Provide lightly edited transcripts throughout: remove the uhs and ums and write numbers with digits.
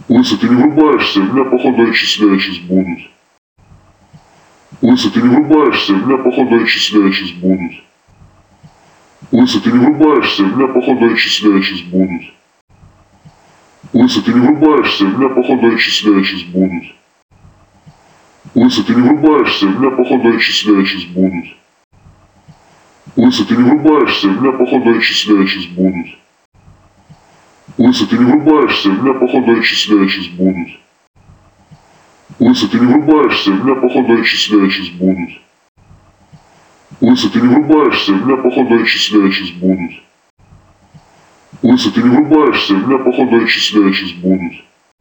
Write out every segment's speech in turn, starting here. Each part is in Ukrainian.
Лысый, ты не врубаешься, у меня походу отчисляющийся бонус. Лысый, ты не врубаешься, у меня походу отчисляющийся бонус. Лысый, ты не врубаешься, у меня походу отчисляющийся бонус. Лысый, ты не врубаешься, у меня походу отчисляющийся бонус. Лысый, ты не врубаешься, у меня походу отчисляющийся бонус. Лысый, ты не врубаешься, у меня походу отчисляющийся бонус. Лысый, ты не врубаешься, у меня походу отчисляющийся бонус. Лысый, ты не врубаешься, у меня походу отчисляющийся бонус. Лысый, ты не врубаешься, у меня походу отчисляющийся бонус. Лысый, ты не врубаешься, у меня походу отчисляющийся бонус.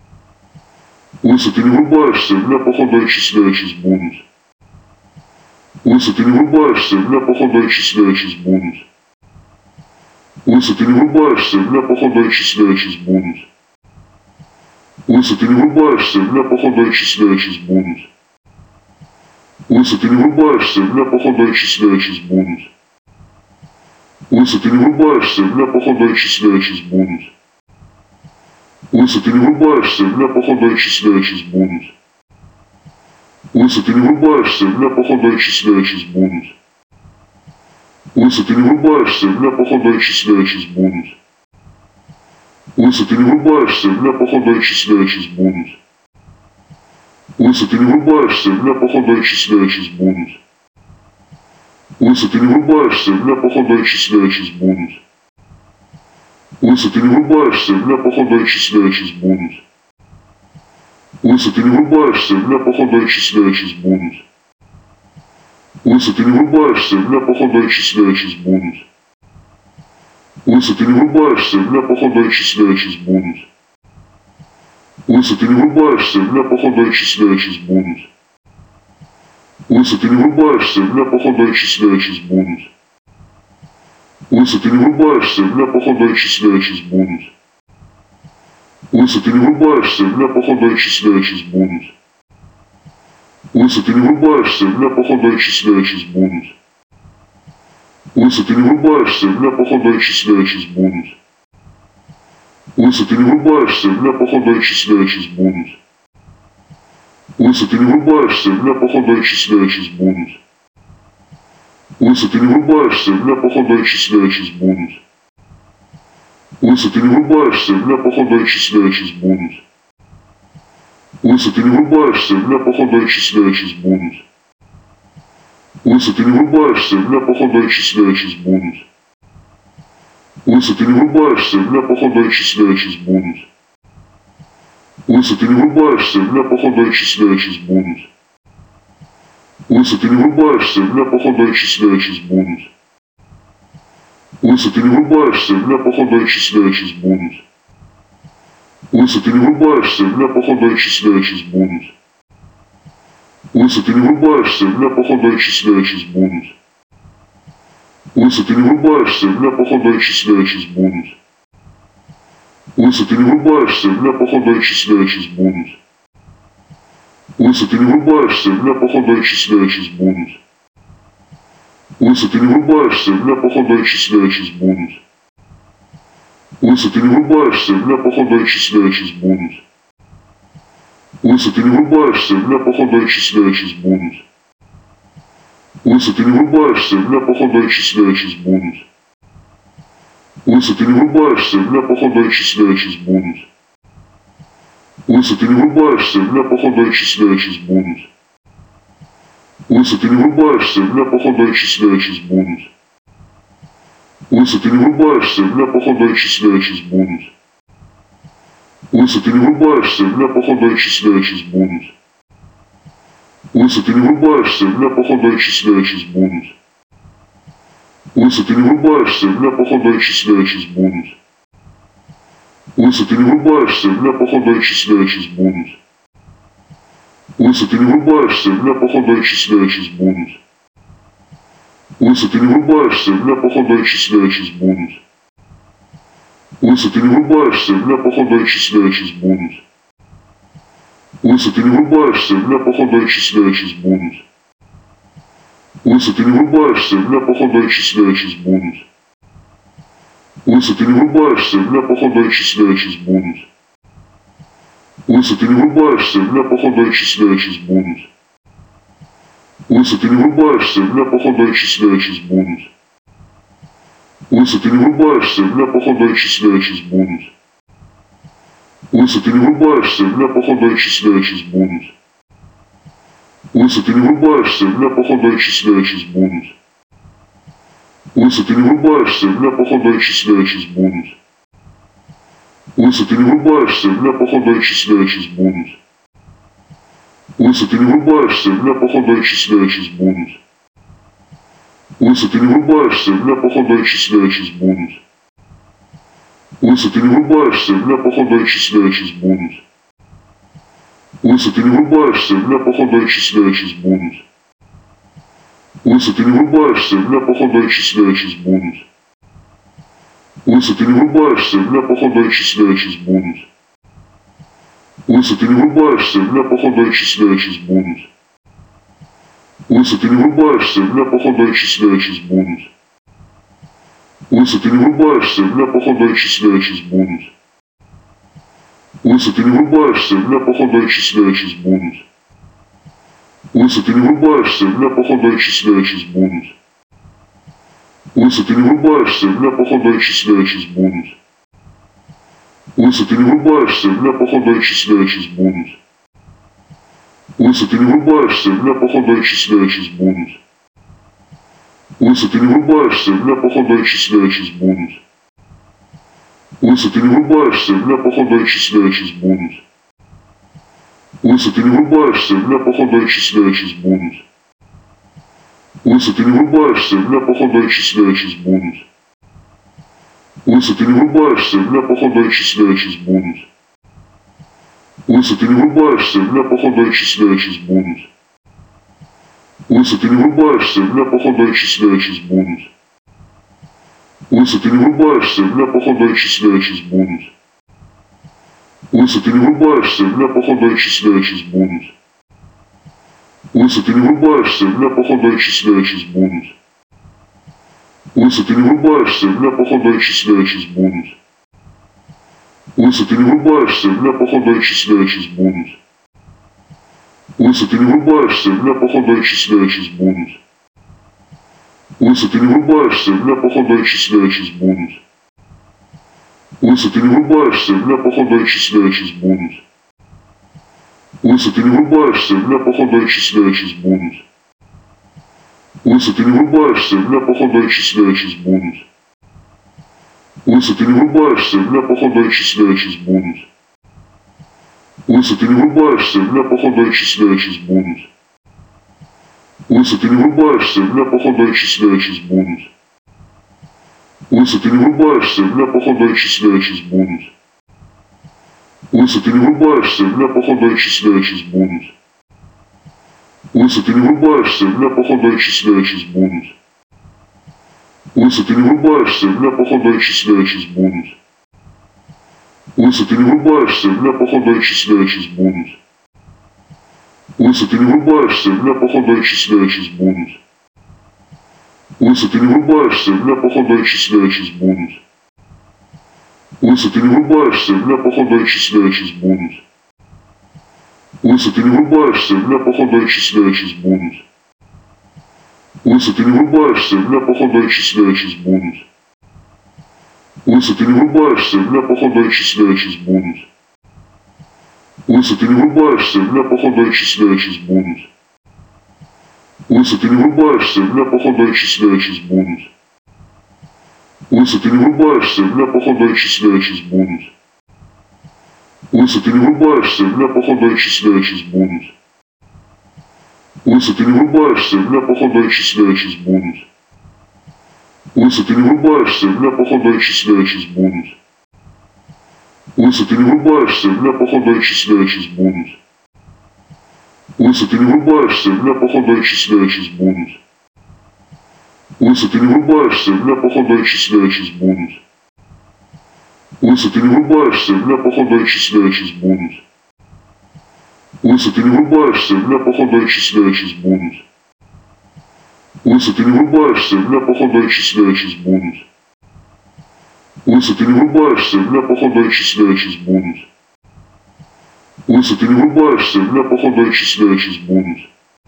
Лысый, ты не врубаешься, у меня походу отчисляющийся бонус. Лысый, ты не врубаешься, у меня походу отчисляющийся бонус. Лысый, ты не врубаешься, у меня походу отчисляющийся бонус. Лысый, ты не врубаешься, у меня походу отчисляющийся бонус. Лысый, ты не врубаешься, у меня походу отчисляющийся бонус. Лысый, ты не врубаешься, у меня походу отчисляющийся бонус. Лысый, ты не врубаешься, у меня походу отчисляющийся бонус. Лысый, ты не врубаешься, у меня походу отчисляющийся бонус. Лысый, ты не врубаешься, у меня походу отчисляющийся бонус. Лысый, ты не врубаешься, у меня походу отчисляющийся бонус. Лысый, ты не врубаешься, у меня походу отчисляющийся бонус. Лысый, ты не врубаешься, у меня походу отчисляющийся бонус. Лысый, ты не врубаешься, у меня походу отчисляющийся бонус. Лысый, ты не врубаешься, у меня походу отчисляющийся бонус. Лысый, ты не врубаешься, у меня походу отчисляющийся бонус. Лысый, ты не врубаешься, у меня походу отчисляющийся бонус. Лысый, ты не врубаешься, у меня походу отчисляющийся бонус. Лысый, ты не врубаешься, у меня походу отчисляющийся бонус. Лысый, ты не врубаешься, у меня походу отчисляющийся бонус. Лысый, ты не врубаешься, у меня походу отчисляющийся бонус. Лысый, ты не врубаешься, у меня походу отчисляющийся бонус. Лысый, ты не врубаешься, у меня походу отчисляющийся бонус. Лысый, ты не врубаешься, у меня походу отчисляющийся бонус. Лысый, ты не врубаешься, у меня походу отчисляющийся бонус. Лысый, ты не врубаешься, у меня походу отчисляющийся бонус. Лысый, ты не врубаешься, у меня походу отчисляющийся бонус. Лысый, ты не врубаешься, у меня походу отчисляющийся бонус. Лысый, ты не врубаешься, у меня походу отчисляющийся бонус. Лысый, ты не врубаешься, у меня походу отчисляющийся бонус. Лысый, ты не врубаешься, у меня походу отчисляющийся бонус. Лысый, ты не врубаешься, у меня походу отчисляющийся бонус. Лысый, ты не врубаешься, у меня походу отчисляющийся бонус. Лысый, ты не врубаешься, у меня походу отчисляющийся бонус. Лысый, ты не врубаешься, у меня походу отчисляющийся бонус. Лысый, ты не врубаешься, у меня походу отчисляющийся бонус. Лысый, ты не врубаешься, у меня походу отчисляющийся бонус. Лысый, ты не врубаешься, у меня походу отчисляющийся бонус. Лысый, ты не врубаешься, у меня походу отчисляющийся бонус. Лысый, ты не врубаешься, у меня походу отчисляющийся бонус. Лысый, ты не врубаешься, у меня походу отчисляющийся бонус. Лысый, ты не врубаешься, у меня походу отчисляющийся бонус. Лысый, ты не врубаешься, у меня походу отчисляющийся бонус. Лысый, ты не врубаешься, у меня походу отчисляющийся бонус. Лысый, ты не врубаешься, у меня походу отчисляющийся бонус. Лысый, ты не врубаешься, у меня походу отчисляющийся бонус. Лысый, ты не врубаешься, у меня походу отчисляющийся бонус. Лысый, ты не врубаешься, у меня походу отчисляющийся бонус. Лысый, ты не врубаешься, у меня походу отчисляющийся бонус. Лысый, ты не врубаешься, у меня походу отчисляющийся бонус. Лысый, ты не врубаешься, у меня походу отчисляющийся бонус. Лысый, ты не врубаешься, у меня походу отчисляющийся бонус. Лысый, ты не врубаешься, у меня походу отчисляющийся бонус. Лысый, ты не врубаешься, у меня походу отчисляющийся бонус. Лысый, ты не врубаешься, у меня походу отчисляющийся бонус. Лысый, ты не врубаешься, у меня походу отчисляющийся бонус. Лысый, ты не врубаешься, у меня походу отчисляющийся бонус. Лысый, ты не врубаешься, у меня походу отчисляющийся бонус. Лысый, ты не врубаешься, у меня походу отчисляющийся бонус. Лысый, ты не врубаешься, у меня походу отчисляющийся бонус. Лысый, ты не врубаешься, у меня походу отчисляющийся бонус. Лысый, ты не врубаешься, у меня походу отчисляющийся бонус. Лысый, ты не врубаешься, у меня походу отчисляющийся бонус. Лысый, ты не врубаешься, у меня походу отчисляющийся бонус. Лысый, ты не врубаешься, у меня походу отчисляющийся бонус. Лысый, ты не врубаешься, у меня походу отчисляющийся бонус. Лысый, ты не врубаешься, у меня походу отчисляющийся бонус. Лысый, ты не врубаешься, у меня походу отчисляющийся бонус. Лысый, ты не врубаешься, у меня походу отчисляющийся бонус. Лысый, ты не врубаешься, у меня походу отчисляющийся бонус. Лысый, ты не врубаешься, у меня походу отчисляющийся бонус. Лысый, ты не врубаешься, у меня походу отчисляющийся бонус. Лысый, ты не врубаешься, у меня походу отчисляющийся бонус. Лысый, ты не врубаешься, у меня походу отчисляющийся бонус. Лысый, ты не врубаешься, у меня походу отчисляющийся бонус. Лысый, ты не врубаешься, у меня походу отчисляющийся бонус. Лысый, ты не врубаешься, у меня походу отчисляющийся бонус. Лысый, ты не врубаешься, у меня походу отчисляющийся бонус. Лысый, ты не врубаешься, у меня походу отчисляющийся бонус. Лысый, ты не врубаешься, у меня походу отчисляющийся бонус. Лысый, ты не врубаешься, у меня походу отчисляющийся бонус. Лысый, ты не врубаешься, у меня походу отчисляющийся бонус. Лысый, ты не врубаешься, у меня походу отчисляющийся бонус. Лысый, ты не врубаешься, у меня походу отчисляющийся бонус. Лысый, ты не врубаешься, у меня походу отчисляющийся бонус. Лысый, ты не врубаешься, у меня походу отчисляющийся бонус. Лысый, ты не врубаешься, у меня походу отчисляющийся бонус. Лысый, ты не врубаешься, у меня походу отчисляющийся бонус. Лысый, ты не врубаешься, у меня походу отчисляющийся бонус. Лысый, ты не врубаешься, у меня походу отчисляющийся бонус. Лысый, ты не врубаешься, у меня походу отчисляющийся бонус. Лысый, ты не врубаешься, у меня походу отчисляющийся бонус. Лысый, ты не врубаешься, у меня походу отчисляющийся бонус. Лысый, ты не врубаешься, у меня походу отчисляющийся бонус. Лысый, ты не врубаешься, у меня походу отчисляющийся бонус. Лысый, ты не врубаешься, у меня походу отчисляющийся бонус. Лысый, ты не врубаешься, у меня походу отчисляющийся бонус. Лысый, ты не врубаешься, у меня походу отчисляющийся бонус. Лысый, ты не врубаешься, у меня походу отчисляющийся бонус. Лысый, ты не врубаешься, у меня походу отчисляющийся бонус. Лысый, ты не врубаешься, у меня походу отчисляющийся бонус. Лысый, ты не врубаешься, у меня походу отчисляющийся бонус. Лысый, ты не врубаешься, у меня походу отчисляющийся бонус. Лысый, ты не врубаешься, у меня походу отчисляющийся бонус. Лысый, ты не врубаешься, у меня походу отчисляющийся бонус. Лысый, ты не врубаешься, у меня походу отчисляющийся бонус. Лысый, ты не врубаешься, у меня походу отчисляющийся бонус. Лысый, ты не врубаешься, у меня походу отчисляющийся бонус. Лысый, ты не врубаешься, у меня походу отчисляющийся бонус. Лысый, ты не врубаешься, у меня походу отчисляющийся бонус. Лысый, ты не врубаешься, у меня походу отчисляющийся бонус. Лысый, ты не врубаешься, у меня походу отчисляющийся бонус. Лысый, ты не врубаешься, у меня походу отчисляющийся бонус. Лысый, ты не врубаешься, у меня походу отчисляющийся бонус. Лысый, ты не врубаешься, у меня походу отчисляющийся бонус. Лысый, ты не врубаешься, у меня походу отчисляющийся бонус. Лысый, ты не врубаешься, у меня походу отчисляющийся бонус. Лысый, ты не врубаешься, у меня походу отчисляющийся бонус. Лысый, ты не врубаешься, у меня походу отчисляющийся бонус. Лысый, ты не врубаешься, у меня походу отчисляющийся бонус. Лысый, ты не врубаешься, у меня походу отчисляющийся бонус. Лысый, ты не врубаешься, у меня походу отчисляющийся бонус.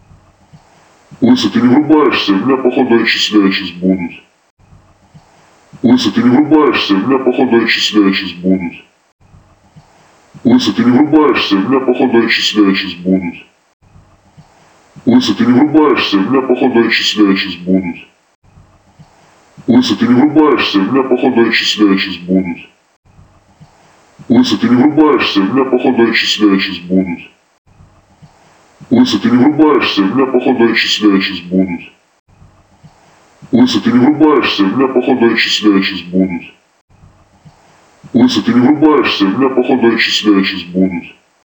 Лысый, ты не врубаешься, у меня походу отчисляющийся бонус. Лысый, ты не врубаешься, у меня походу отчисляющийся бонус. Лысый, ты не врубаешься, у меня походу отчисляющийся бонус. Лысый, ты не врубаешься, у меня походу отчисляющийся бонус. Лысый, ты не врубаешься, у меня походу отчисляющийся бонус. Лысый, ты не врубаешься, у меня походу отчисляющийся бонус. Лысый, ты не врубаешься, у меня походу отчисляющийся бонус. Лысый, ты не врубаешься, у меня походу отчисляющийся бонус. Лысый, ты не врубаешься, у меня походу отчисляющийся бонус.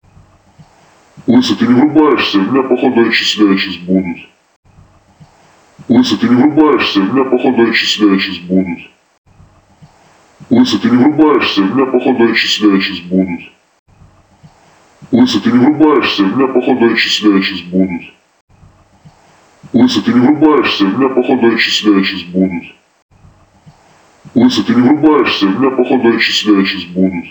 Лысый, ты не врубаешься, у меня походу отчисляющийся бонус. Лысый, ты не врубаешься, у меня походу отчисляющийся бонус. Лысый, ты не врубаешься, у меня походу отчисляющийся бонус. Лысый, ты не врубаешься, у меня походу отчисляющийся бонус. Лысый, ты не врубаешься, у меня походу отчисляющийся бонус. Лысый, ты не врубаешься, у меня походу отчисляющийся бонус.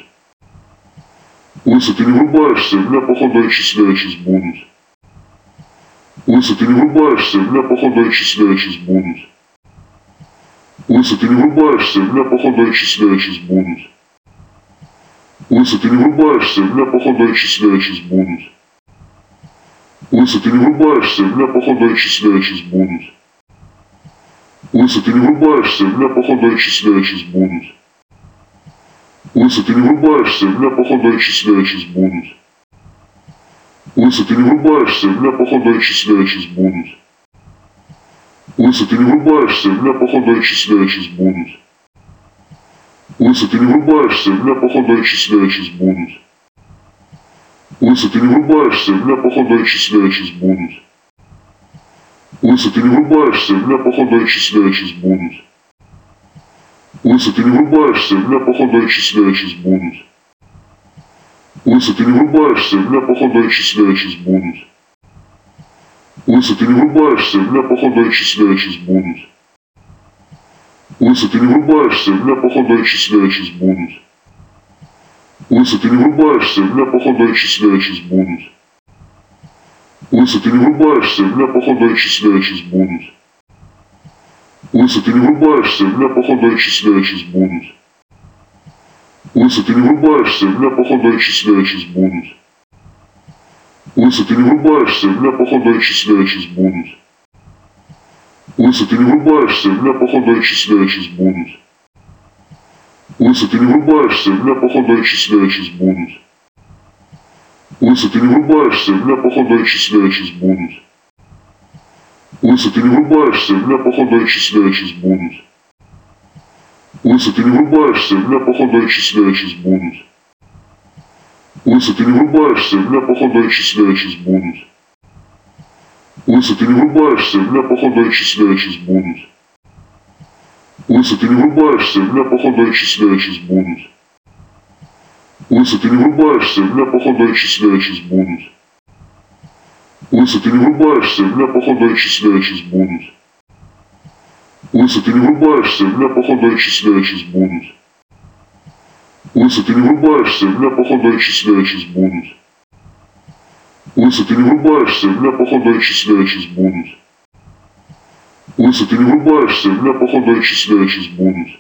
Лысый, ты не врубаешься, у меня походу отчисляющийся бонус. Лысый, ты не врубаешься, у меня походу отчисляющийся бонус. Лысый, ты не врубаешься, у меня походу отчисляющийся бонус. Лысый, ты не врубаешься, у меня походу отчисляющийся бонус. Лысый, ты не врубаешься, у меня походу отчисляющийся бонус. Лысый, ты не врубаешься, у меня походу отчисляющийся бонус. Лысый, ты не врубаешься, у меня походу отчисляющийся бонус. Лысый, ты не врубаешься, у меня походу отчисляющийся бонус. Лысый, ты не врубаешься, у меня походу отчисляющийся бонус. Лысый, ты не врубаешься, у меня походу отчисляющийся бонус. Лысый, ты не врубаешься, у меня походу отчисляющийся бонус. Лысый, ты не врубаешься, у меня походу отчисляющийся бонус. Лысый, ты не врубаешься, у меня походу отчисляющийся бонус. Лысый, ты не врубаешься, у меня походу отчисляющийся бонус. Лысый, ты не врубаешься, у меня походу отчисляющийся бонус. Лысый, ты не врубаешься, у меня походу отчисляющийся бонус. Лысый, ты не врубаешься, у меня походу отчисляющийся бонус. Лысый, ты не врубаешься, у меня походу отчисляющийся бонус. Лысый, ты не врубаешься, у меня походу отчисляющийся бонус. Лысый, ты не врубаешься, у меня походу отчисляющийся бонус. Лысый, ты не врубаешься, у меня походу отчисляющийся бонус. Лысый, ты не врубаешься, у меня походу отчисляющийся бонус. Лысый, ты не врубаешься, у меня походу отчисляющийся бонус. Лысый, ты не врубаешься, у меня походу отчисляющийся бонус. Лысый, ты не врубаешься, у меня походу отчисляющийся бонус. Лысый, ты не врубаешься, у меня походу отчисляющийся бонус. Лысый, ты не врубаешься, у меня походу отчисляющийся бонус. Лысый, ты не врубаешься, у меня походу отчисляющийся бонус. Лысый, ты не врубаешься, у меня походу отчисляющийся бонус. Лысый, ты не врубаешься, у меня походу отчисляющийся бонус. Лысый, ты не врубаешься, у меня походу отчисляющийся бонус. Лысый, ты не врубаешься, у меня походу отчисляющийся бонус. Лысый, ты не врубаешься, у меня походу отчисляющийся бонус. Лысый, ты не врубаешься, у меня походу отчисляющийся бонус. Лысый, ты не врубаешься, у меня походу отчисляющийся бонус.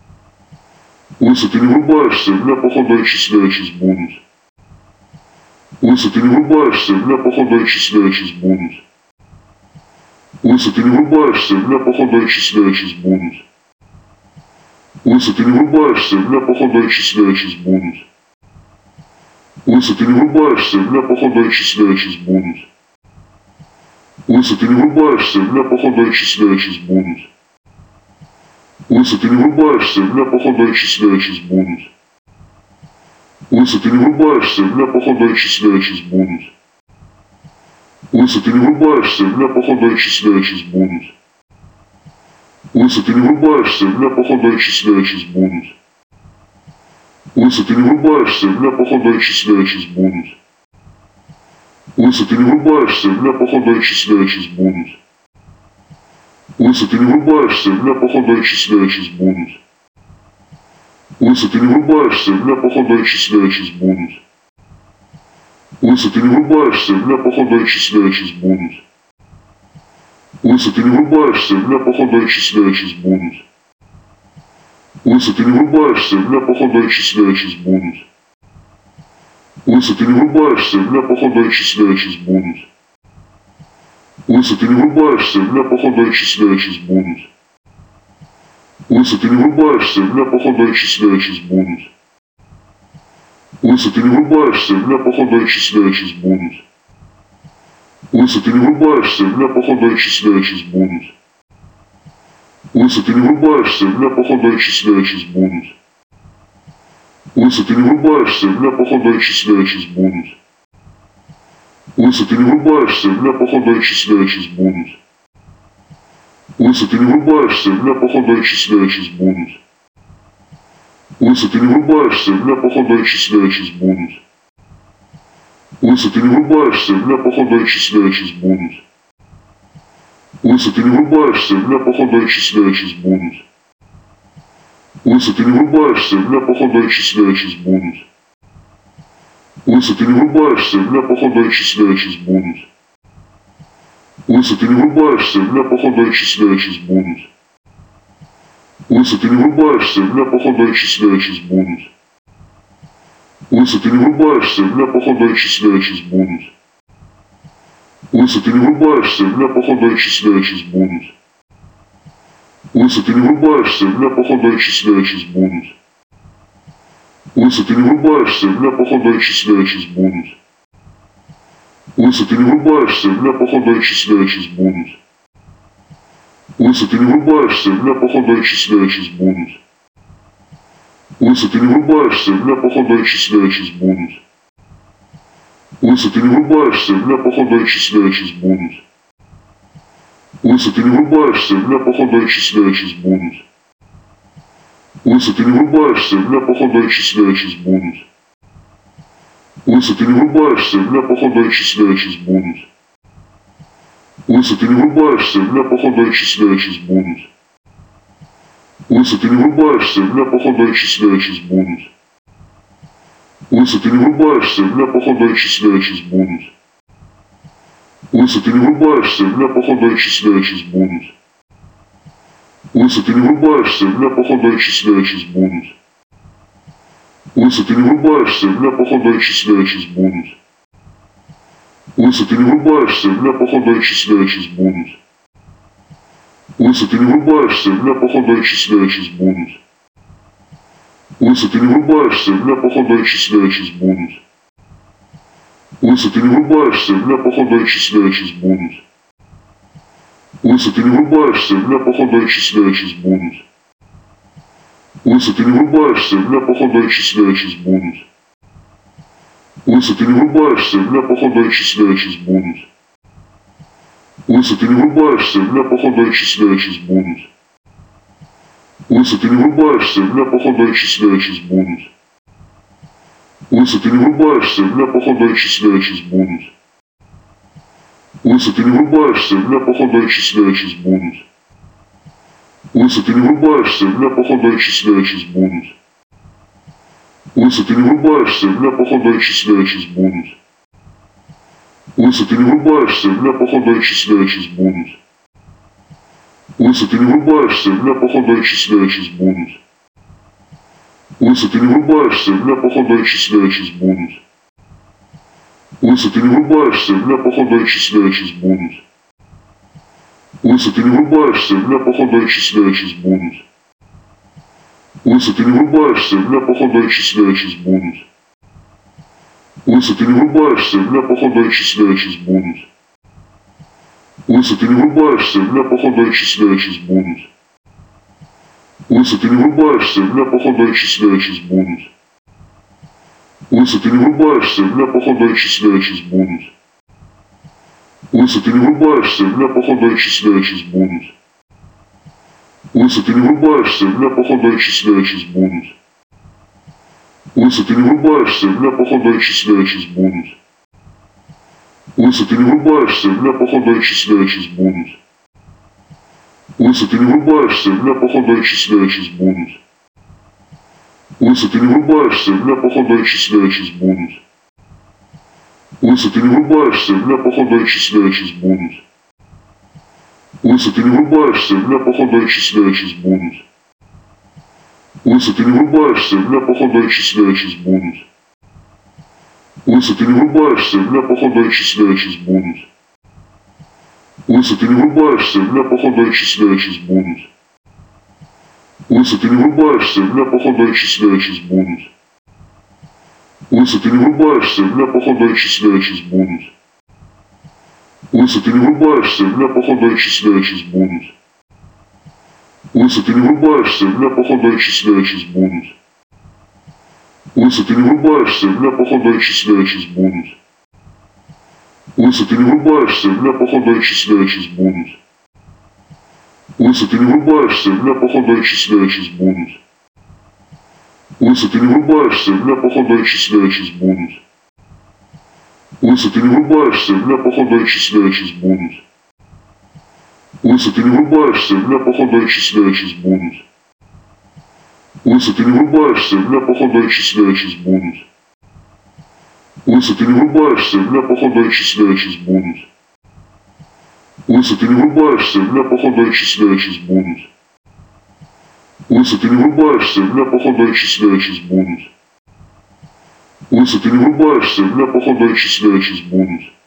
Лысый, ты не врубаешься, у меня походу отчисляющийся бонус. Лысый, ты не врубаешься, у меня походу отчисляющийся бонус. Лысый, ты не врубаешься, у меня походу отчисляющийся бонус. Лысый, ты не врубаешься, у меня походу отчисляющийся бонус. Лысый, ты не врубаешься, у меня походу отчисляющийся бонус. Лысый, ты не врубаешься, у меня походу отчисляющийся бонус. Лысый, ты не врубаешься, у меня походу отчисляющийся бонус. Лысый, ты не врубаешься, у меня походу отчисляющийся бонус. Лысый, ты не врубаешься, у меня походу отчисляющийся бонус. Лысый, ты не врубаешься, у меня походу отчисляющийся бонус. Лысый, ты не врубаешься, у меня походу отчисляющийся бонус. Лысый, ты не врубаешься, у меня походу отчисляющийся бонус. Лысый, ты не врубаешься, у меня походу отчисляющийся бонус. Лысый, ты не врубаешься, у меня походу отчисляющийся бонус. Лысый, ты не врубаешься, у меня походу отчисляющийся бонус. Лысый, ты не врубаешься, у меня походу отчисляющийся бонус. Лысый, ты не врубаешься, у меня походу отчисляющийся бонус. Лысый, ты не врубаешься, у меня походу отчисляющийся бонус. Лысый, ты не врубаешься, у меня походу отчисляющийся бонус. Лысый, ты не врубаешься, у меня походу отчисляющийся бонус. Лысый, ты не врубаешься, у меня походу отчисляющийся бонус. Лысый, ты не врубаешься, у меня походу отчисляющийся бонус. Лысый, ты не врубаешься, у меня походу отчисляющийся бонус. Лысый, ты не врубаешься, у меня походу отчисляющийся бонус. Лысый, ты не врубаешься, у меня походу отчисляющийся бонус. Лысый, ты не врубаешься, у меня походу отчисляющийся бонус. Лысый, ты не врубаешься, у меня походу отчисляющийся бонус. Лысый, ты не врубаешься, у меня походу отчисляющийся бонус. Лысый, ты не врубаешься, у меня походу отчисляющийся бонус. Лысый, ты не врубаешься, у меня походу отчисляющийся бонус. Лысый, ты не врубаешься, у меня походу отчисляющийся бонус. Лысый, ты не врубаешься, у меня походу отчисляющийся бонус. Лысый, ты не врубаешься, у меня походу отчисляющийся бонус. Лысый, ты не врубаешься, у меня походу отчисляющийся бонус. Лысый, ты не врубаешься, у меня походу отчисляющийся бонус. Лысый, ты не врубаешься, у меня походу отчисляющийся бонус. Лысый, ты не врубаешься, у меня походу отчисляющийся бонус. Лысый, ты не врубаешься, у меня походу отчисляющийся бонус. Лысый, ты не врубаешься, у меня походу отчисляющийся бонус. Лысый, ты не врубаешься, у меня походу отчисляющийся бонус. Лысый, ты не врубаешься, у меня походу отчисляющийся бонус. Лысый, ты не врубаешься, у меня походу отчисляющийся бонус. Лысый, ты не врубаешься, у меня походу отчисляющийся бонус. Лысый, ты не врубаешься, у меня походу отчисляющийся бонус. Лысый, ты не врубаешься, у меня походу отчисляющийся бонус. Лысый, ты не врубаешься, у меня походу отчисляющийся бонус. Лысый, ты не врубаешься, у меня походу отчисляющийся бонус. Лысый, ты не врубаешься, у меня походу отчисляющийся бонус. Лысый, ты не врубаешься, у меня походу отчисляющийся бонус. Лысый, ты не врубаешься, у меня походу отчисляющийся бонус. Лысый, ты не врубаешься, у меня походу отчисляющийся бонус. Лысый, ты не врубаешься, у меня походу отчисляющийся бонус. Лысый, ты не врубаешься, у меня походу отчисляющийся бонус. Лысый, ты не врубаешься, у меня походу отчисляющийся бонус. Лысый, ты не врубаешься, у меня походу отчисляющийся бонус. Лысый, ты не врубаешься, у меня походу отчисляющийся бонус. Лысый, ты не врубаешься, у меня походу отчисляющийся бонус. Лысый, ты не врубаешься, у меня походу отчисляющийся бонус. Лысый, ты не врубаешься, у меня походу отчисляющийся бонус. Лысый, ты не врубаешься, у меня походу отчисляющийся бонус. Лысый, ты не врубаешься, у меня походу отчисляющийся бонус. Лысый, ты не врубаешься, у меня походу отчисляющийся бонус. Лысый, ты не врубаешься, у меня походу отчисляющийся бонус. Лысый, ты не врубаешься, у меня походу отчисляющийся бонус. Лысый, ты не врубаешься, у меня походу отчисляющийся бонус. Лысый, ты не врубаешься, у меня походу отчисляющийся бонус. Лысый, ты не врубаешься, у меня походу отчисляющийся бонус. Лысый, ты не врубаешься, у меня походу отчисляющийся бонус. Лысый, ты не врубаешься, у меня походу отчисляющийся бонус. Лысый, ты не врубаешься, у меня походу отчисляющийся бонус. Лысый, ты не врубаешься, у меня походу отчисляющийся бонус. Лысый, ты не врубаешься, у меня походу отчисляющийся бонус. Лысый, ты не врубаешься, у меня походу отчисляющийся бонус. Лысый, ты не врубаешься, у меня походу отчисляющийся бонус. Лысый, ты не врубаешься, у меня походу отчисляющийся бонус. Лысый, ты не врубаешься, у меня походу отчисляющийся бонус. Лысый, ты не врубаешься, у меня походу отчисляющийся бонус. Лысый, ты не врубаешься, у меня походу отчисляющийся бонус. Лысый, ты не врубаешься, у меня походу отчисляющийся бонус. Лысый, ты не врубаешься, меня походу отчислять сейчас будут. Лысый, ты не врубаешься, меня походу отчислять сейчас будут. Лысый, ты не врубаешься, меня походу отчислять сейчас будут. Лысый, ты не врубаешься, меня походу отчислять сейчас будут. Лысый, ты не врубаешься, меня походу отчислять сейчас будут. Лысый, ты не врубаешься, меня походу отчислять сейчас будут. Лысый, ты не врубаешься, меня походу отчислять сейчас будут. Лысый, ты не врубаешься, меня походу отчислять сейчас будут. Лысый, ты не врубаешься, меня походу отчислять сейчас будут. Лысый, ты не врубаешься, меня походу отчислять сейчас будут. Лысый, ты не врубаешься, меня походу отчислять сейчас будут. Лысый, ты не врубаешься, меня походу отчислять сейчас будут. Лысый, ты не врубаешься, меня походу отчислять сейчас будут. Лысый, ты не врубаешься, меня походу отчислять сейчас будут. Лысый, ты не врубаешься, меня походу отчислять сейчас будут. Лысый, ты не врубаешься, меня походу отчислять сейчас будут. Лысый, ты не врубаешься, меня походу отчислять сейчас будут. Лысый, ты не врубаешься, меня походу отчислять сейчас будут. Лысый, ты не врубаешься, меня походу отчислять сейчас будут. Лысый, ты не врубаешься, меня походу отчислять сейчас будут.